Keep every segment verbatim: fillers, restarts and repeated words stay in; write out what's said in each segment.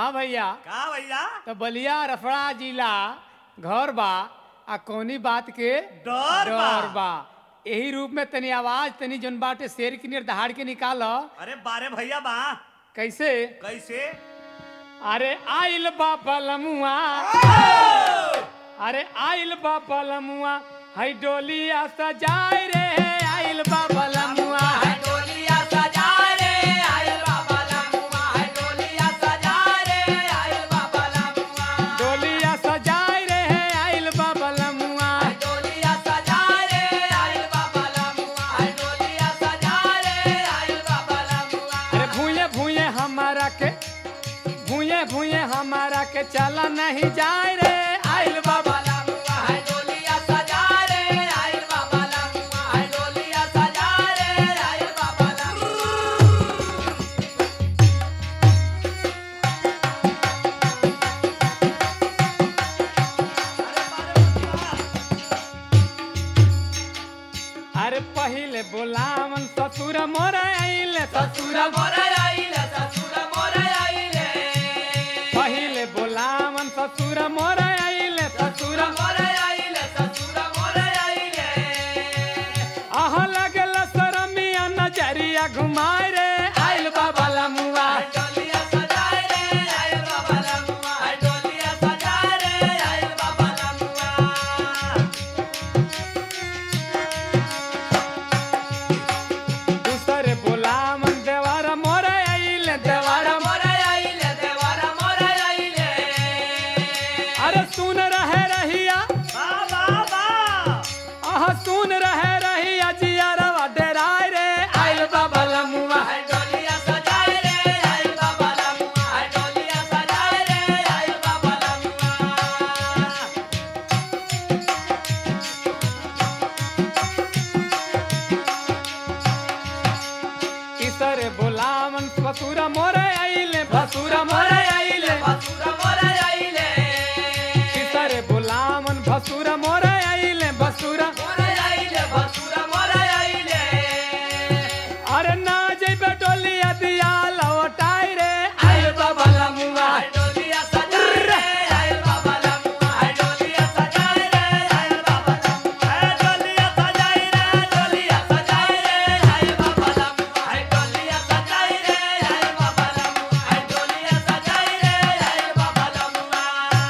हाँ भैया का भैया तो बलिया रफड़ा जिला घर बा आ कौनी बात के डर बा। डर बा यही रूप में तनी आवाज तनी जन बाटे शेर की नियर दहाड़ के निकाल अरे बारे भैया बा कैसे कैसे अरे आइल बा पलमुआ अरे आइल बा पलमुआ है डोलिया सजाए रे आइल बा पलमुआ है डोलिया सजा रे आइल बाबा लमुआ है डोलिया सजा रे आइल बाबा लमुआ डोलिया सजाए रे आइल बा पलमुआ है डोलिया सजा रे आइल बाबा लमुआ है डोलिया सजा रे आइल बाबा लमुआ अरे भूये भूये हमारा के भूये भूये हमारा के चला नहीं जाए रे आइल बा बाबा लमुआ है डोलिया सजा रे आइल बाबा लमुआ है डोलिया सजा रे आइल बाबा लमुआ अरे पहिले बोलावन ससुर मोर आइले ससुर मोरे आइले ससुर मोरे आइले पहिले बोलावन ससुर मोर आइले ससुर मोरे आइले ससुर मोरे आइले आह लगल शरमिया नजरिया घुमाए रे आइल बाबा लमुआ डोलिया सजाए रे आइल बाबा लमुआ है डोलिया सजाए रे आइल बाबा लमुआ दूसरे बोलावन देवर मोर आइले देवर देवारा मोरे आइले देवारा मोरे आइले अरे सुन रहे रहिया बा बा बा आह सुन रहे रहिया जियारवा डेराय रे आइल बाबा लमुआ है डोलिया सजाए रे आइल बाबा लमुआ है डोलिया सजाए रे आइल बाबा लमुआ तीसरे बोलावन ससुर मोरे आइले भसुर मोरे आइले ससुर मोरे आइले तीसरे बोलावन भसुर मोरे आइले भसुर मोरे आइले ससुर मोरे आइले अरे ना जइबे डोलिया दिया लौटाई रे आइल बाबा लमुआ है डोलिया सजाए रे आइल बाबा लमुआ है डोलिया सजाए रे आइल बाबा लमुआ ए डोलिया सजाई रे डोलिया सजाए रे आइल बाबा लमुआ है डोलिया सजाए रे आइल बाबा लमुआ है डोलिया सजाए रे आइल बाबा लमुआ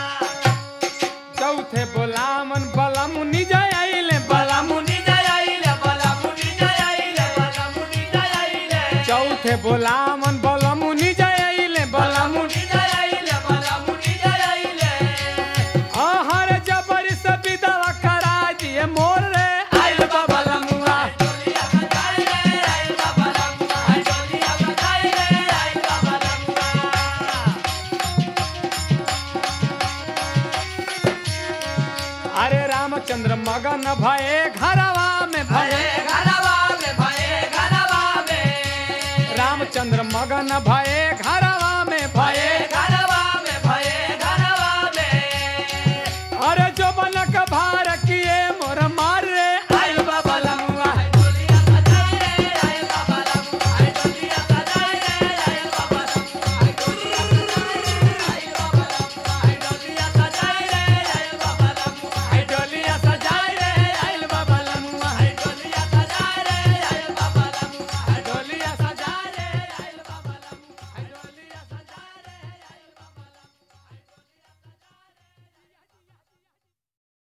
चौथे बोलावन बलमुनि जय आइले बलमुनि मुनि जय आइले बला मुनि जय आइले बला मुनि जय आइले चौथे बोलावन बलमुनि जय आइले बलमुनि मुनि जय आइले बला मुनि जय आइले हर जबरी से विधवा करा दिए मोर रे आइल बाबा लमुआ डोलिया सजाए रे आइल बाबा लमुआ है डोलिया सजाए रे आइल बाबा लमुआ अरे रामचंद्र मगन भये घरवा में भये भये घरवा में भये घरवा में रामचंद्र मगन भये